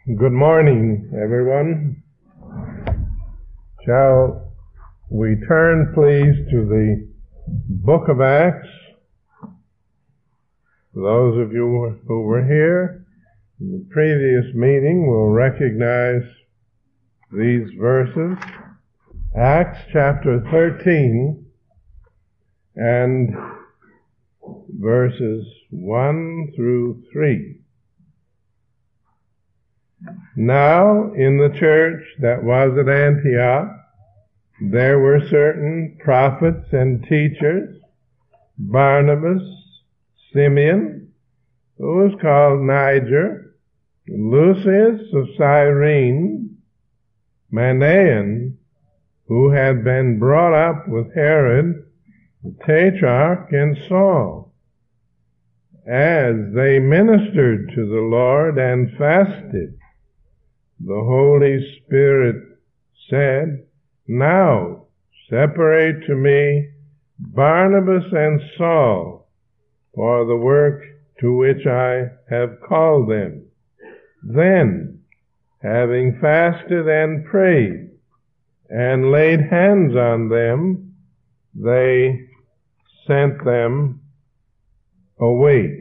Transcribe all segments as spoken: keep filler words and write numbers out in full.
Good morning, everyone. Shall we turn, please, to the book of Acts? Those of you who were here in the previous meeting will recognize these verses. Acts chapter thirteen and verses one through three. Now, in the church that was at Antioch, there were certain prophets and teachers, Barnabas, Simeon, who was called Niger, Lucius of Cyrene, Manaen, who had been brought up with Herod, the Tetrarch, and Saul. As they ministered to the Lord and fasted, the Holy Spirit said, "Now separate to me Barnabas and Saul for the work to which I have called them." Then, having fasted and prayed and laid hands on them, they sent them away.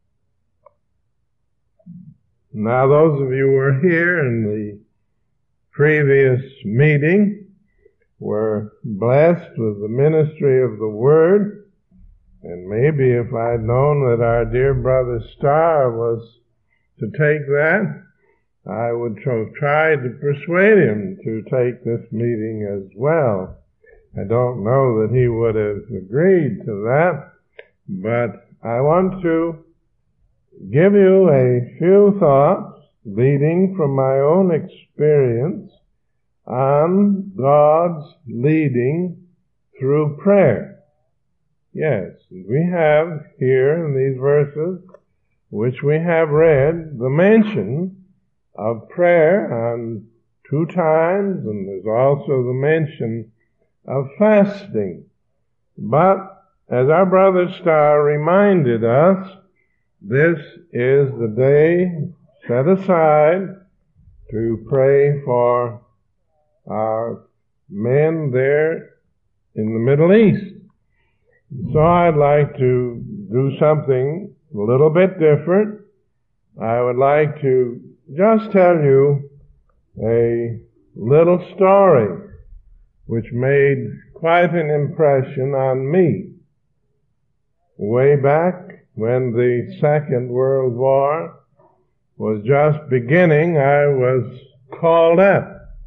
Now, those of you who were here in the previous meeting were blessed with the ministry of the Word, and maybe if I'd known that our dear brother Starr was to take that, I would have tried to persuade him to take this meeting as well. I don't know that he would have agreed to that, but I want to give you a few thoughts leading from my own experience on God's leading through prayer. Yes, we have here in these verses, which we have read, the mention of prayer on two times, and there's also the mention of fasting. But as our brother Starr reminded us, this is the day set aside to pray for our men there in the Middle East. So I'd like to do something a little bit different. I would like to just tell you a little story which made quite an impression on me. Way back when the Second World War was just beginning, I was called up.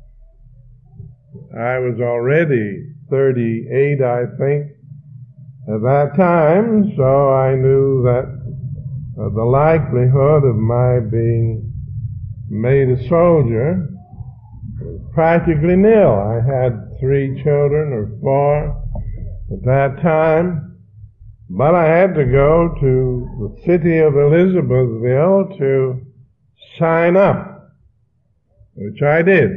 I was already thirty-eight, I think, at that time, so I knew that uh, the likelihood of my being made a soldier was practically nil. I had three children or four at that time. But I had to go to the city of Elizabethville to sign up, which I did.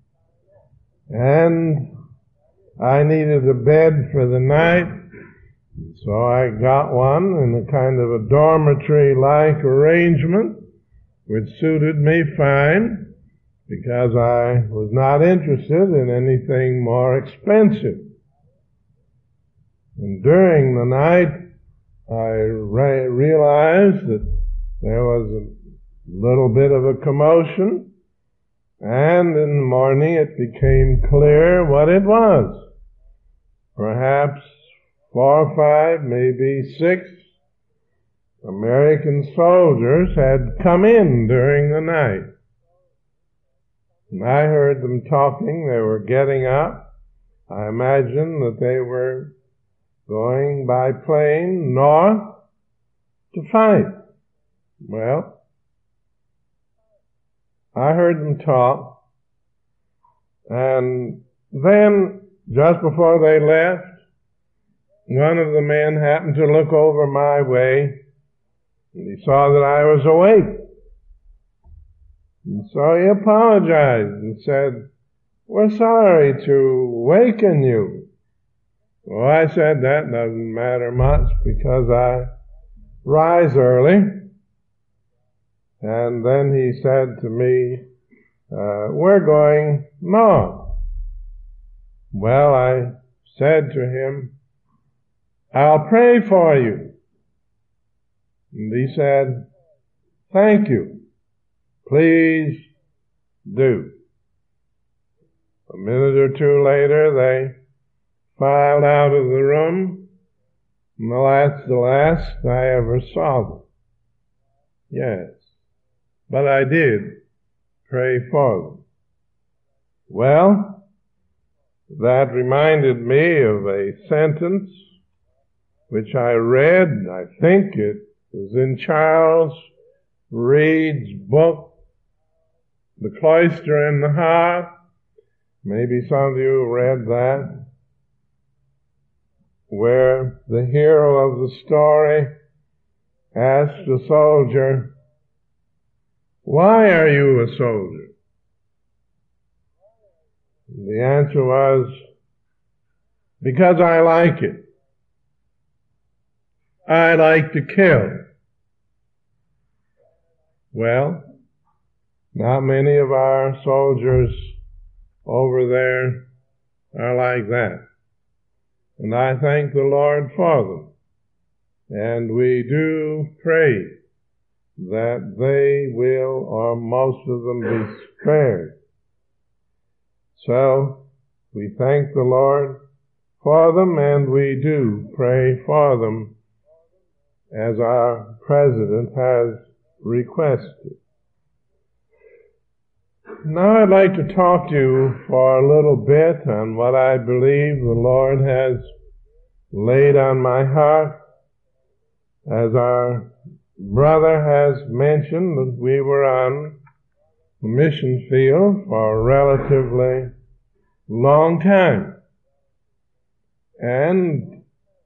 And I needed a bed for the night, so I got one in a kind of a dormitory-like arrangement, which suited me fine, because I was not interested in anything more expensive. And during the night, I re- realized that there was a little bit of a commotion, and in the morning it became clear what it was. Perhaps four or five, maybe six American soldiers had come in during the night. And I heard them talking. They were getting up. I imagined that they were going by plane north to fight. Well, I heard them talk, and then just before they left, one of the men happened to look over my way, and he saw that I was awake. And so he apologized and said, "We're sorry to waken you." Well, I said, that doesn't matter much because I rise early. And then he said to me, uh, we're going north. Well, I said to him, I'll pray for you. And he said, thank you. Please do. A minute or two later, they filed out of the room, and that's the last I ever saw them. Yes, but I did pray for them. Well, that reminded me of a sentence which I read. I think it was in Charles Reade's book, The Cloister and the Heart. Maybe some of you read that, where the hero of the story asked a soldier, why are you a soldier? The answer was, because I like it. I like to kill. Well, not many of our soldiers over there are like that. And I thank the Lord for them. And we do pray that they will, or most of them, be spared. So, we thank the Lord for them, and we do pray for them as our President has requested. Now I'd like to talk to you for a little bit on what I believe the Lord has laid on my heart. As our brother has mentioned, that we were on the mission field for a relatively long time. And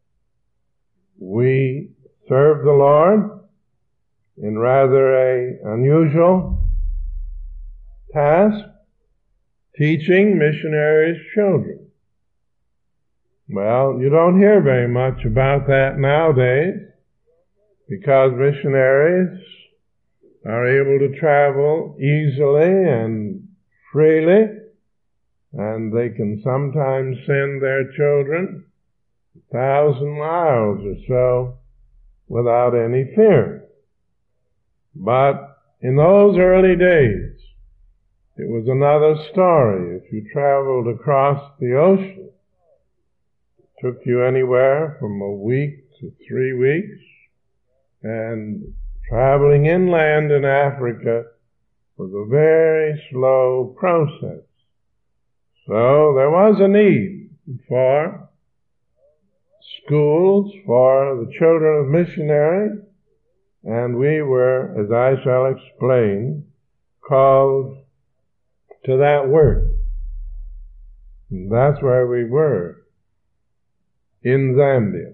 we served the Lord in rather a unusual task, teaching missionaries' children. Well, you don't hear very much about that nowadays, because missionaries are able to travel easily and freely, and they can sometimes send their children a thousand miles or so without any fear. But in those early days, it was another story. If you traveled across the ocean, it took you anywhere from a week to three weeks, and traveling inland in Africa was a very slow process. So there was a need for schools for the children of missionaries, and we were, as I shall explain, called to that work. And that's where we were, in Zambia.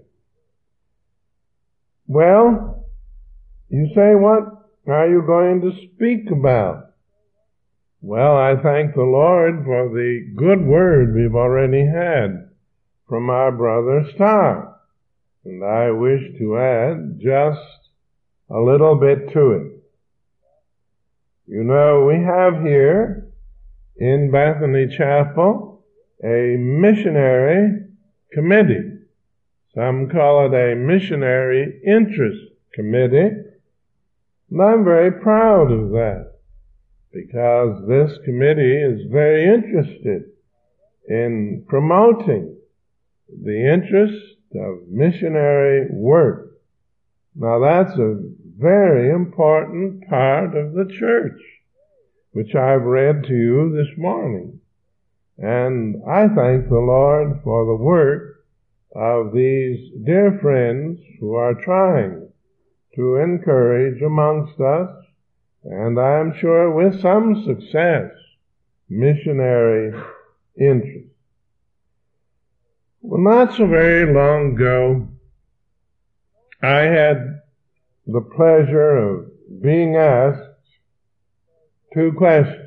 Well, you say, what are you going to speak about? Well, I thank the Lord for the good word we've already had from our brother Starr. And I wish to add just a little bit to it. You know, we have here in Bethany Chapel a missionary committee. Some call it a missionary interest committee. And I'm very proud of that, because this committee is very interested in promoting the interest of missionary work. Now that's a very important part of the church, which I've read to you this morning. And I thank the Lord for the work of these dear friends who are trying to encourage amongst us, and I am sure with some success, missionary interest. Well, not so very long ago, I had the pleasure of being asked two questions.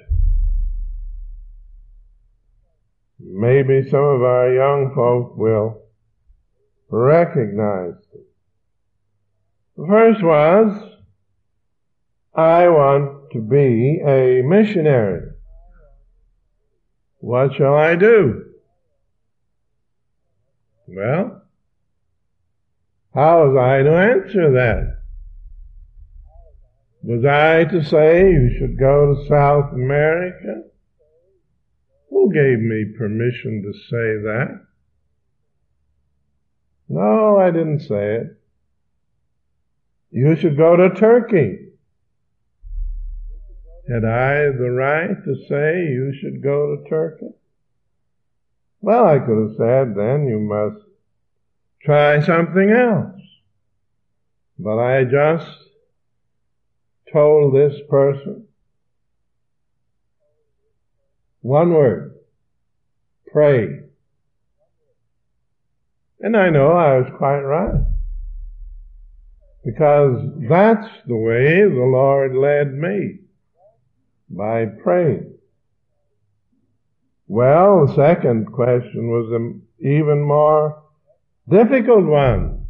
Maybe some of our young folk will recognize them. The first was, I want to be a missionary. What shall I do? Well, how was I to answer that? Was I to say you should go to South America? Who gave me permission to say that? No, I didn't say it. You should go to Turkey. Had I the right to say you should go to Turkey? Well, I could have said then you must try something else. But I just told this person one word: pray. And I know I was quite right, because that's the way the Lord led me, by praying. Well, the second question was an even more difficult one.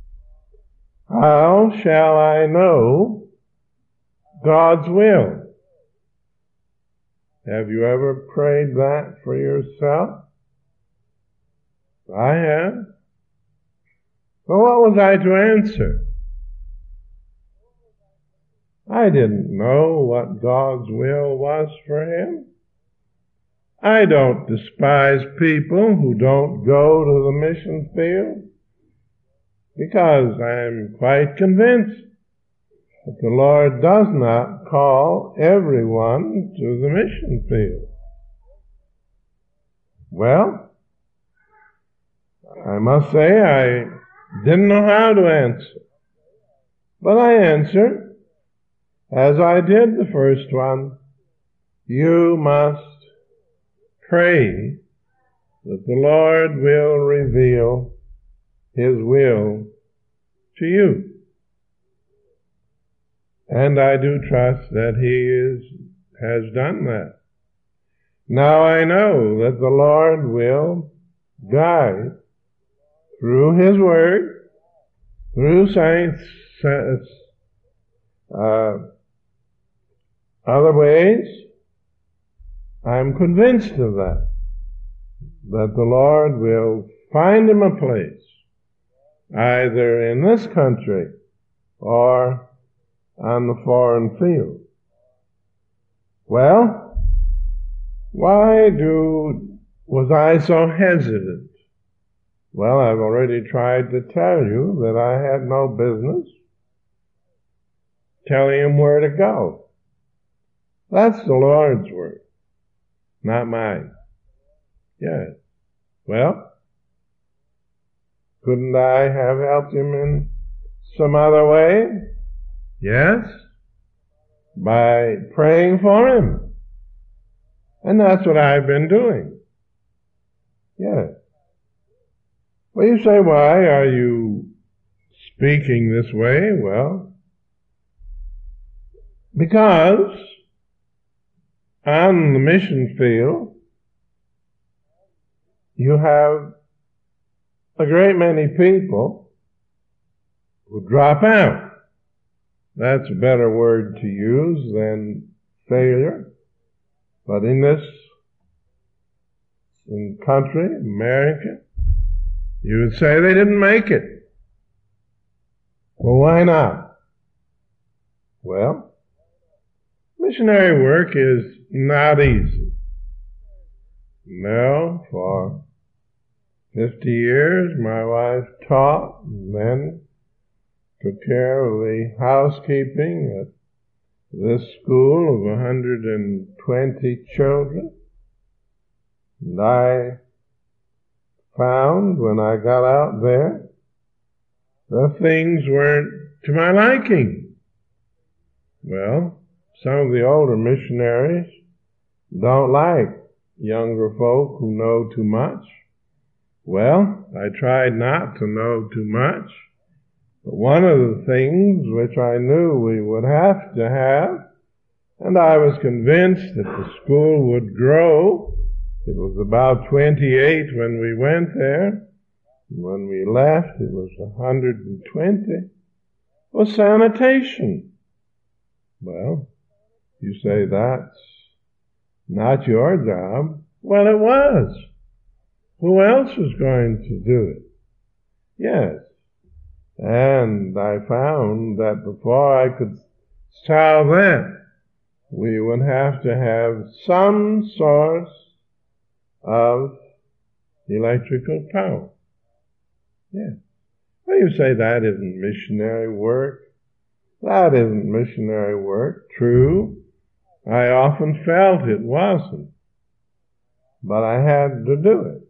How shall I know God's will? Have you ever prayed that for yourself? I have. Well, what was I to answer? I didn't know what God's will was for him. I don't despise people who don't go to the mission field, because I'm quite convinced that the Lord does not call everyone to the mission field. Well, I must say I didn't know how to answer, but I answered, as I did the first one: you must pray that the Lord will reveal his will to you. And I do trust that he is, has done that. Now I know that the Lord will guide through his word, through saints, uh, other ways. I'm convinced of that, that the Lord will find him a place, either in this country or on the foreign field. Well, why do was I so hesitant? Well, I've already tried to tell you that I had no business telling him where to go. That's the Lord's work, not mine. Yes. Well, couldn't I have helped him in some other way? Yes, by praying for him. And that's what I've been doing. Yes. Well, you say, why are you speaking this way? Well, because on the mission field, you have a great many people who drop out. That's a better word to use than failure. But in this in country, America, you would say they didn't make it. Well, why not? Well, missionary work is not easy. No, for fifty years my wife taught and then took care of the housekeeping at this school of one hundred twenty children. And I found when I got out there that things weren't to my liking. Well, some of the older missionaries don't like younger folk who know too much. Well, I tried not to know too much. But one of the things which I knew we would have to have, and I was convinced that the school would grow. It was about twenty-eight when we went there. When we left, it was one hundred twenty. Was sanitation. Well, you say that's not your job. Well, it was. Who else was going to do it? Yes. And I found that before I could solve that, we would have to have some source of electrical power. Yes. Well, you say that isn't missionary work. That isn't missionary work. True. I often felt it wasn't. But I had to do it.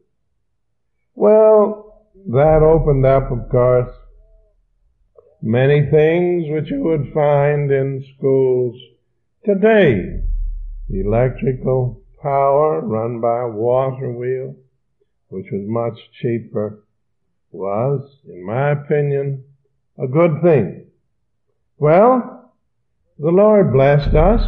Well, that opened up, of course, many things which you would find in schools today. Electrical power run by a water wheel, which was much cheaper, was, in my opinion, a good thing. Well, the Lord blessed us,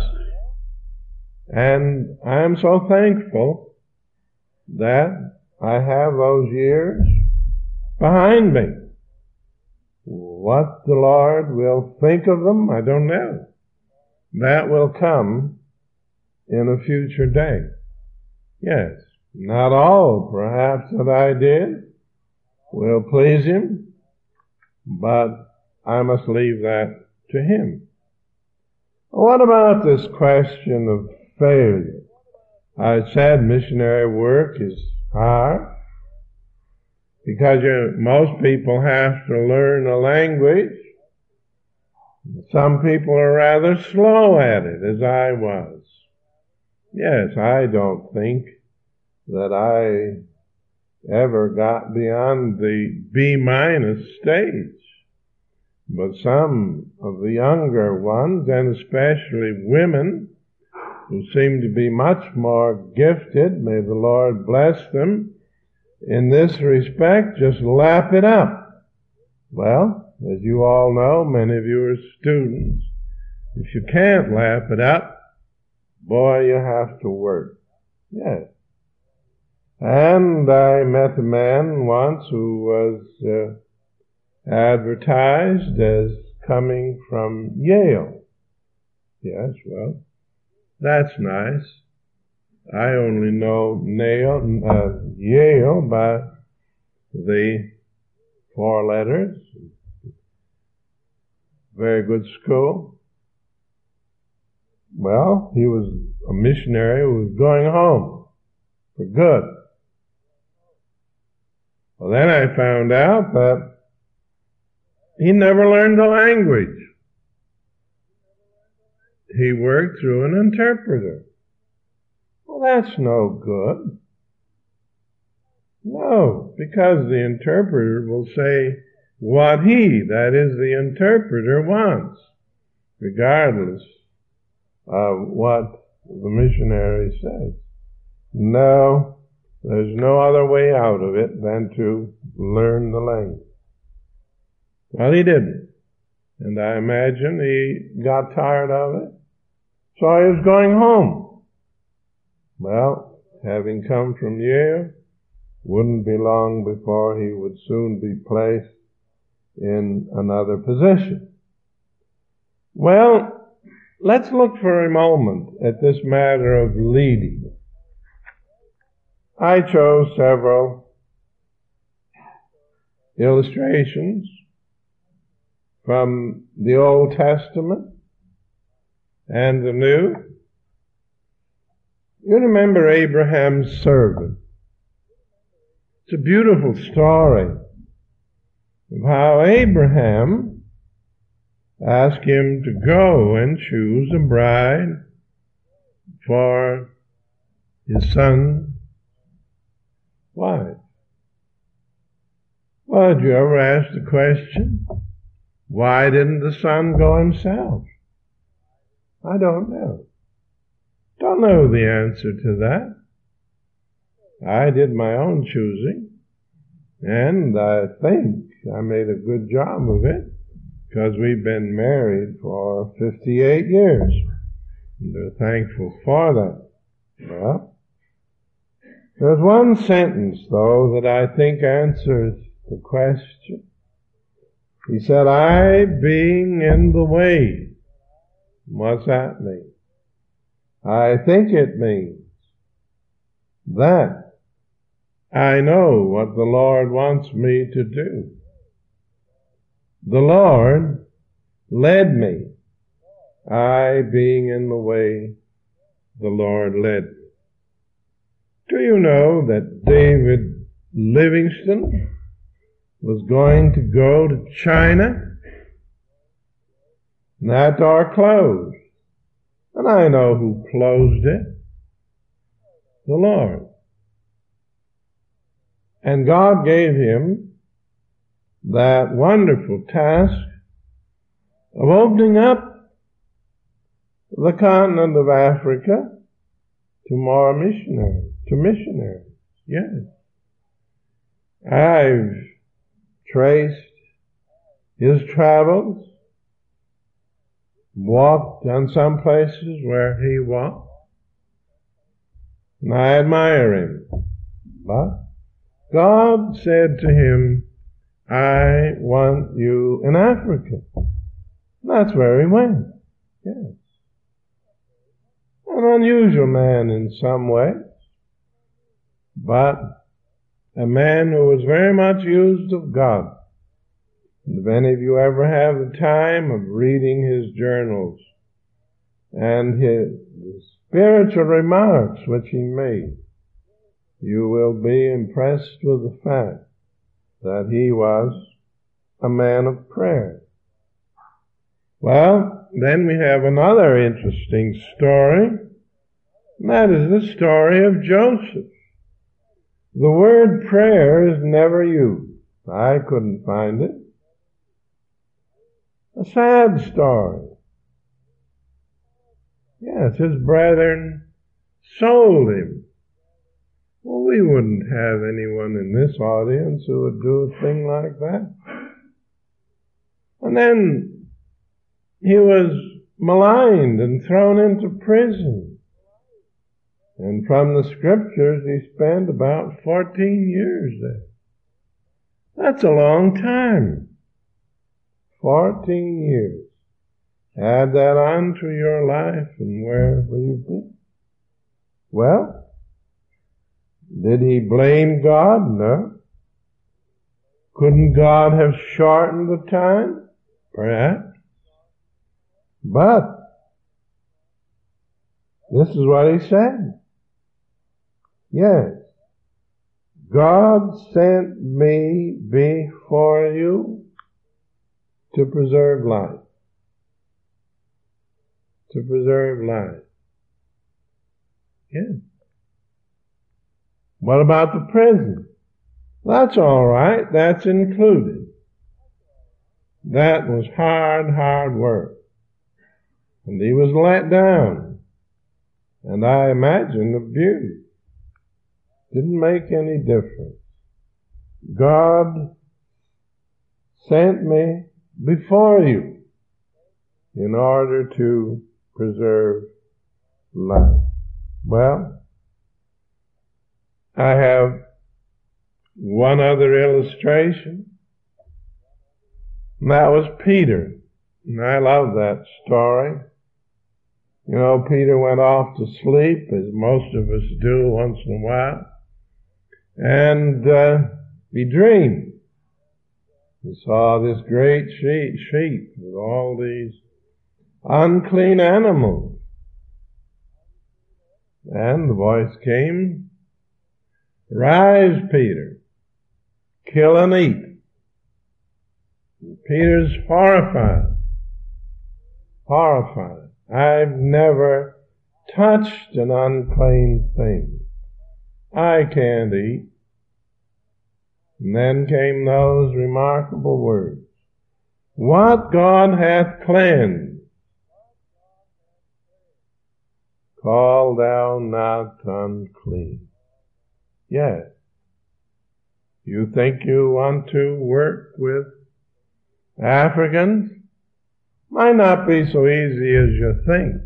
and I am so thankful that I have those years behind me. What the Lord will think of them, I don't know. That will come in a future day. Yes, not all, perhaps, that I did will please Him, but I must leave that to Him. What about this question of failure? I said missionary work is hard because you, most people have to learn a language. Some people are rather slow at it, as I was. Yes, I don't think that I ever got beyond the B minus stage. But some of the younger ones, and especially women, who seem to be much more gifted, may the Lord bless them, in this respect, just lap it up. Well, as you all know, many of you are students. If you can't lap it up, boy, you have to work. Yes. And I met a man once who was uh, advertised as coming from Yale. Yes, well, that's nice. I only know Yale, uh, Yale by the four letters. Very good school. Well, he was a missionary who was going home for good. Well, then I found out that he never learned the language. He worked through an interpreter. Well, that's no good. No, because the interpreter will say what he, that is the interpreter, wants, regardless of what the missionary says. No, there's no other way out of it than to learn the language. Well, he didn't. And I imagine he got tired of it. So he was going home. Well, having come from Yale, wouldn't be long before he would soon be placed in another position. Well, let's look for a moment at this matter of leading. I chose several illustrations from the Old Testament and the New. You remember Abraham's servant. It's a beautiful story of how Abraham asked him to go and choose a bride for his son's wife. Well, did you ever ask the question, why didn't the son go himself? I don't know. Don't know the answer to that. I did my own choosing, and I think I made a good job of it, because we've been married for fifty-eight years. And we're thankful for that. Well, there's one sentence, though, that I think answers the question. He said, I being in the way. What's that mean? I think it means that I know what the Lord wants me to do. The Lord led me, I being in the way the Lord led me. Do you know that David Livingstone was going to go to China? And that door closed. And I know who closed it. The Lord. And God gave him that wonderful task of opening up the continent of Africa to more missionaries, to missionaries. Yes. I've traced his travels, walked on some places where he walked, and I admire him. But God said to him, I want you in Africa. And that's where he went. Yes. An unusual man in some ways, but a man who was very much used of God. And if any of you ever have the time of reading his journals and his spiritual remarks which he made, you will be impressed with the fact that he was a man of prayer. Well, then we have another interesting story, and that is the story of Joseph. The word prayer is never used. I couldn't find it. A sad story. Yes, his brethren sold him. Well, we wouldn't have anyone in this audience who would do a thing like that. And then he was maligned and thrown into prison. And from the scriptures, he spent about fourteen years there. That's a long time. Fourteen years. Add that on to your life, and where will you be? Well, did he blame God? No. Couldn't God have shortened the time? Perhaps. But this is what he said. Yes. God sent me before you to preserve life. To preserve life. Yes. What about the prison? That's all right. That's included. That was hard, hard work. And he was let down. And I imagine abused. Didn't make any difference. God sent me before you in order to preserve life. Well, I have one other illustration, and that was Peter. And I love that story. You know, Peter went off to sleep, as most of us do once in a while, and uh, he dreamed. He saw this great sheep, sheep with all these unclean animals. And the voice came, "Rise, Peter, kill and eat." And Peter's horrified, horrified. I've never touched an unclean thing. I can't eat. And then came those remarkable words, "What God hath cleansed, call thou not unclean." Yes. You think you want to work with Africans? Might not be so easy as you think.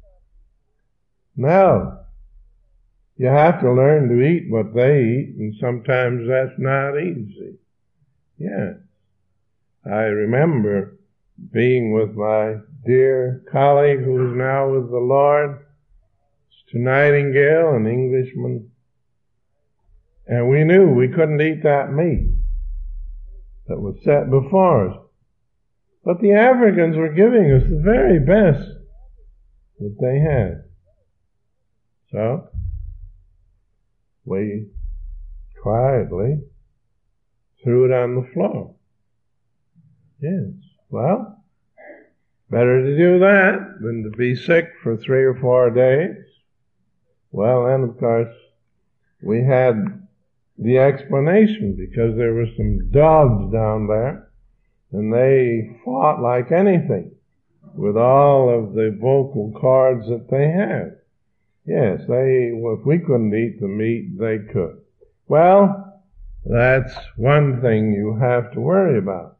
No. You have to learn to eat what they eat, and sometimes that's not easy. Yes. I remember being with my dear colleague who is now with the Lord, Mister Nightingale, an Englishman And we knew we couldn't eat that meat that was set before us. But the Africans were giving us the very best that they had. So, we quietly threw it on the floor. Yes, well, better to do that than to be sick for three or four days. Well, then, of course, we had the explanation, because there were some dogs down there, and they fought like anything with all of the vocal cords that they had. Yes, they, if we couldn't eat the meat, they could. Well, that's one thing you have to worry about.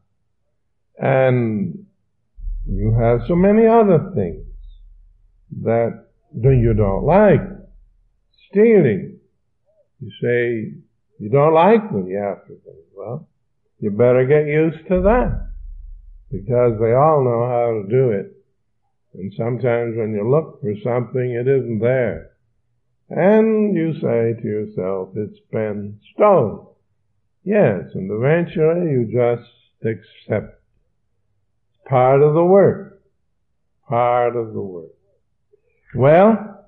And you have so many other things that you don't like. Stealing. You say you don't like the Africans. Well, you better get used to that, because they all know how to do it. And sometimes when you look for something, it isn't there. And you say to yourself, it's been stolen. Yes, and eventually you just accept it. It's part of the work. Part of the work. Well,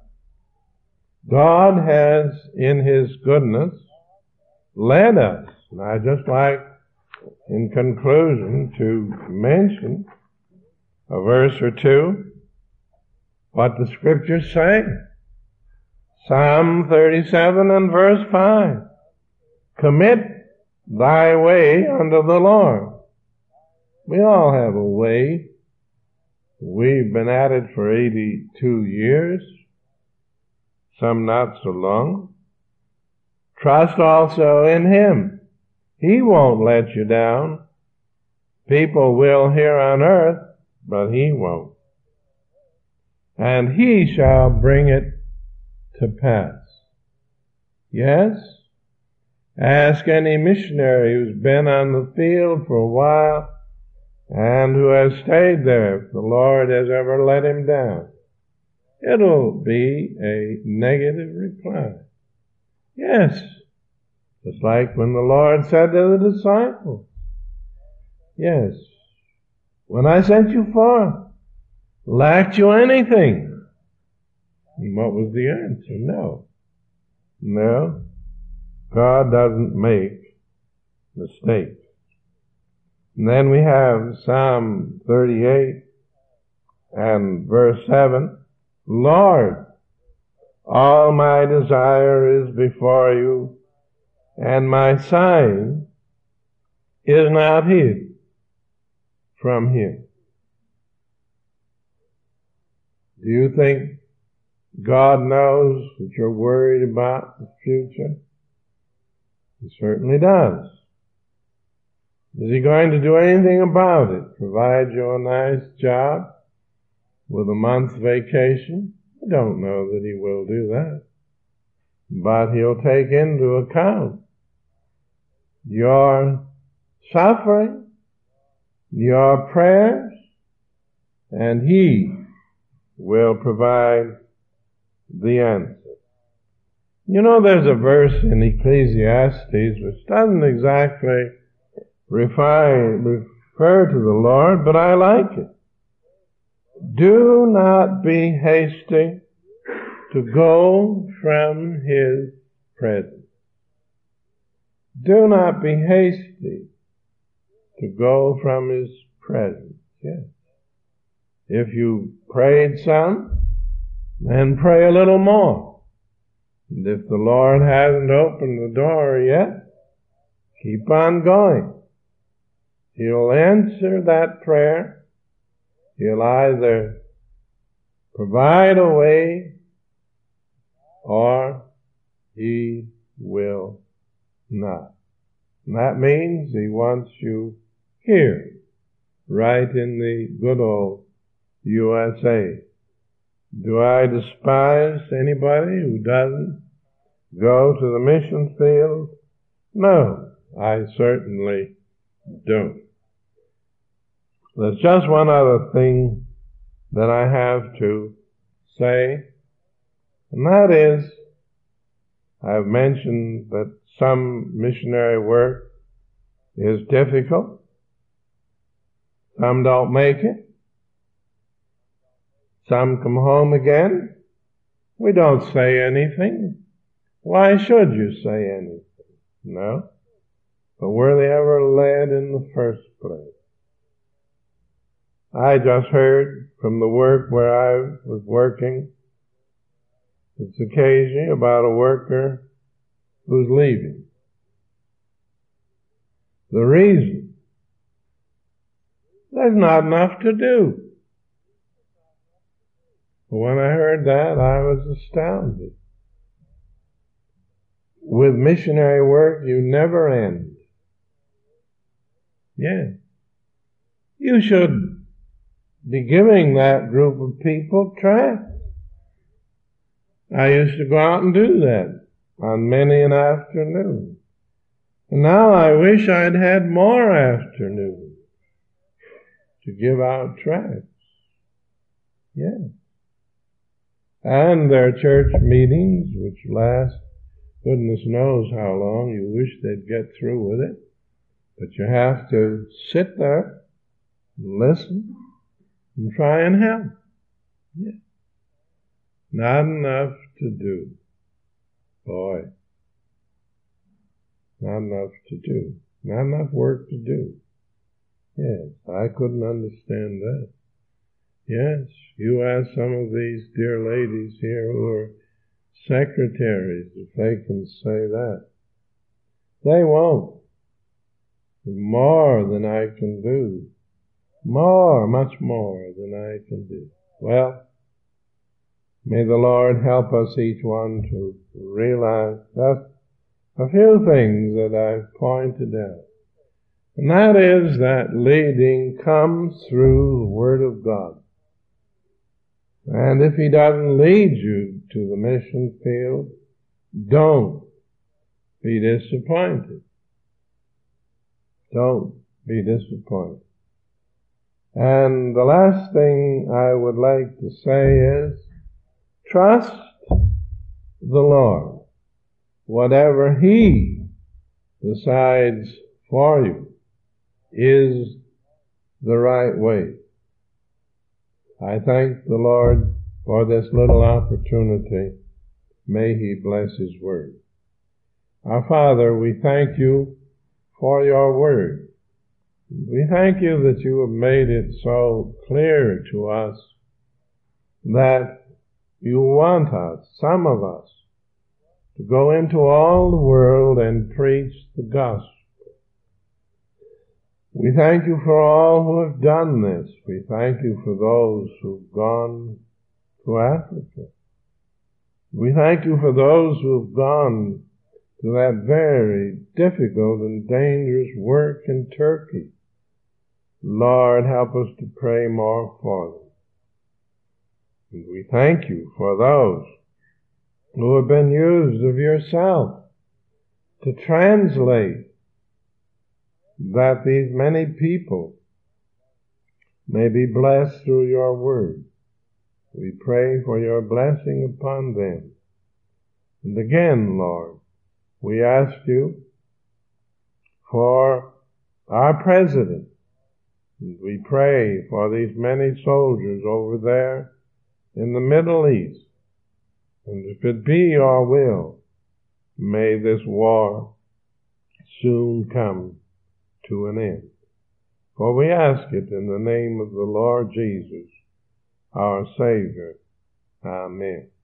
God has, in His goodness, led us. And I just like, in conclusion, to mention a verse or two, what the Scriptures say. Psalm thirty-seven and verse five. Commit thy way unto the Lord. We all have a way. We've been at it for eighty-two years, some not so long. Trust also in Him. He won't let you down. People will here on earth, but He won't. And He shall bring it to pass. Yes? Ask any missionary who's been on the field for a while and who has stayed there if the Lord has ever let him down. It'll be a negative reply. Yes. Just like when the Lord said to the disciples, yes, when I sent you forth, lacked you anything? And what was the answer? No. No. God doesn't make mistakes. And then we have Psalm thirty-eight and verse seven. Lord, all my desire is before you, and my sign is not hid from Him. Do you think God knows that you're worried about the future? He certainly does. Is He going to do anything about it? Provide you a nice job with a month's vacation? I don't know that He will do that. But He'll take into account your suffering, your prayers, and He will provide the answer. You know, there's a verse in Ecclesiastes which doesn't exactly refer, refer to the Lord, but I like it. Do not be hasty to go from His presence. Do not be hasty to go from His presence. Yes. If you prayed some, then pray a little more. And if the Lord hasn't opened the door yet, keep on going. He'll answer that prayer. He'll either provide a way or He will not. And that means He wants you here, right in the good old U S A. Do I despise anybody who doesn't go to the mission field? No, I certainly don't. There's just one other thing that I have to say, and that is, I've mentioned that some missionary work is difficult. Some don't make it. Some come home again. We don't say anything. Why should you say anything? No. But were they ever led in the first place? I just heard from the work where I was working this occasion about a worker who's leaving. The reason, there's not enough to do. When I heard that, I was astounded. With missionary work, you never end. Yeah. You should be giving that group of people tracts. I used to go out and do that on many an afternoon. And now I wish I'd had more afternoons to give out tracts. Yeah. And there are church meetings which last goodness knows how long. You wish they'd get through with it. But you have to sit there and listen and try and help. Yeah. Not enough to do. Boy. Not enough to do. Not enough work to do. Yes, I couldn't understand that. Yes, you ask some of these dear ladies here who are secretaries if they can say that. They won't. More than I can do. More, much more than I can do. Well, may the Lord help us each one to realize just a few things that I've pointed out. And that is that leading comes through the Word of God. And if He doesn't lead you to the mission field, don't be disappointed. Don't be disappointed. And the last thing I would like to say is, trust the Lord. Whatever He decides for you is the right way. I thank the Lord for this little opportunity. May He bless His Word. Our Father, we thank You for Your Word. We thank You that You have made it so clear to us that You want us, some of us, to go into all the world and preach the gospel. We thank You for all who have done this. We thank You for those who've gone to Africa. We thank You for those who've gone to that very difficult and dangerous work in Turkey. Lord, help us to pray more for them. And we thank You for those who have been used of Yourself to translate, that these many people may be blessed through Your Word. We pray for Your blessing upon them. And again, Lord, we ask You for our President. And we pray for these many soldiers over there in the Middle East. And if it be Your will, may this war soon come to an end. For we ask it in the name of the Lord Jesus, our Savior. Amen.